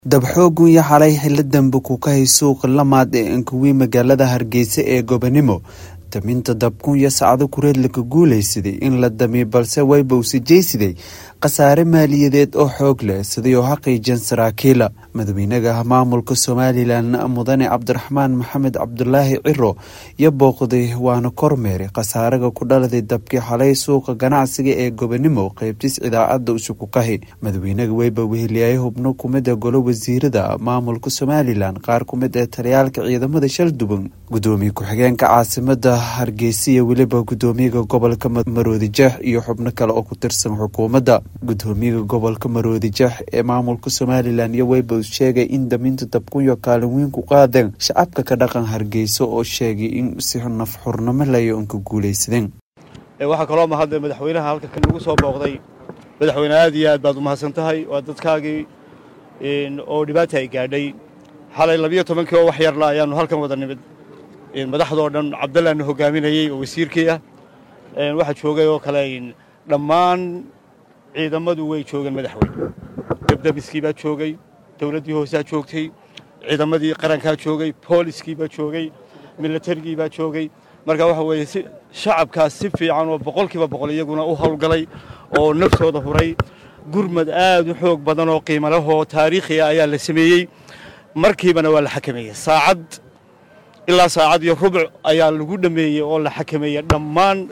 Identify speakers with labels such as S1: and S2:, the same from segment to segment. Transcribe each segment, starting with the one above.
S1: dabxoogun iyo xalay xilli dambe ku kahay suuqa lamaad ee Ankuwi magaalada Hargeysa ee Gobanimo daminta dabkun iyo saacado kureed la ka guuleysaday in la damiyo balse wayba u sijeysiday qasaare maaliyadeed oo xoog leh sidoo xaqiijin saraakiil madaxweynaha maamulka Soomaaliland mudane Cabdiraxmaan Maxamed Cabdullaahi Ciro iyo booqday waana kormeer qasaaraga ku dhaladay dabkii xalay suuqa ganacsiga ee Gobanimo qaybtis idaacada usku kahay madaxweynaha wayba weheliyay hubno kumida golo wasiirada maamulka Soomaaliland qaar kumida taliyaalka ciidamada Shalduban gudoomiye ku-xigeenka caasimada Hargeysa iyo waliba gudoomiyaha gobolka Maroodijeex iyo xubno kale oo ku tirsan xukuumadda gudoomiyaha gobolka Maroodijeex ee maamulka Soomaaliland iyo wayba sheegay in daminta dabkun iyo kaalin weyn ku qaadeen shacabka ka dhaqan Hargeysa oo sheegay in si naf xurnimo leh oo ka guuleysadeen
S2: waxa kale oo mahad madaxweynaha halka kan ugu soo booqday madaxweyne aad iyo aad baad u mahadsantahay waa dadkaagii oo dhibaato ay gaadhay xalay 12 oo wax yar la ayaanu halkan wada nimid madaxdoo dhan Cabdullaahi hogaaminayay oo wasiirkii ah waxa joogay oo kale dhammaan ciidamadu way joogeen madaxweyne dabdabiskii baa joogay dawladii hoose joogtay ciidamadii qaranka joogay booliskii baa joogay militarigii baa joogay marka waxa weeye si shacabkaas si fiican oo boqolkiiba boqol iyaguna u hawlgalay oo naftooda huray gurmad aad u xoog badan oo qiimo leh oo taariikhi ah ayaa la sameeyay markiibana waa la xakameeyay saacad ilaa saacad iyo rubuc ayaa lagu dhameeyay oo la xakameeyay dhammaan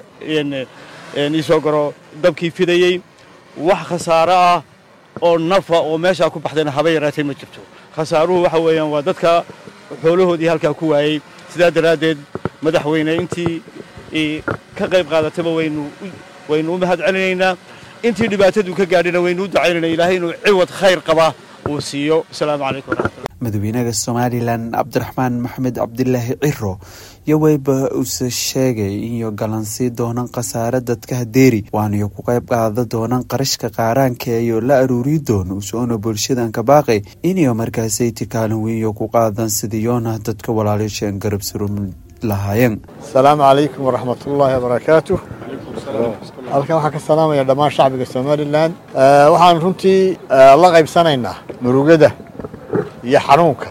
S2: isoo garo dabkii fidayay wax khasaaro ah oo nafa oo meesha ku baxdayna haba yaraatay ma jirto khasaaruhu waxa weeyaan waa dadka xoolahoodii halka ku waayay sida daraadeed madaxweyne intii ka qayb qaadatayba waynu u mahad celinaynaa intii dhibaatadu ka gaadhina waynu u ducaynaynaa ilaahay inuu ciwad khayr qaba uu siiyo assalaamu calaykum
S1: madaxweynaha Soomaaliland Cabdiraxmaan Maxamed Cabdullaahi Ciro iyo wayba uu sheegay in galansi doonan qasaare dadka hadeeri waana ku qayb qaada doonan qarashka qaaraanka iyo la aruuri doono soo bulshadan ka baaqay in markaas ay tikaalan weyn ku qaadan sidiyoona dadka walaalayaashan garab surum lahaayeen
S3: assalaamu calaykum waraxmatullaahi wabarakaatuh halkan waxaan ka salaamayaa dhammaan shacbiga Soomaaliland waxaan runtii la qaybsanaynaa murugada iyo xanuunka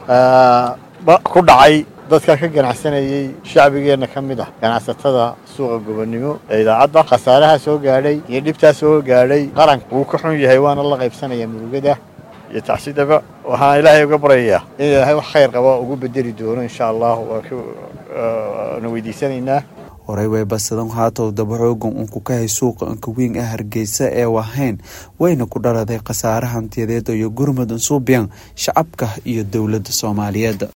S3: ku dhacay dadka ka ganacsanayay shacbigeena kamid ah ganacsatada suuqa Gobanimo ee idaacada qasaaraha soo gaadhay iyo dhibta soo gaadhay qaranka uu ka xun yahay waana la qaybsanaya murugada iyo tacsiidaba waxaan ilaahay uga baryayaa in ilaahay wax khayr qabo ugu bedeli doono insha Allah waa weydiisanaynaa
S1: horay way basadan haato dabxoogun ku kahay suuqa Ankuwi ee Hargeysa ee wahayn wayna ku dhaladay qasaare hantiyadeed iyo gurmad suubiyan shacabka iyo dawladda Soomaaliyeed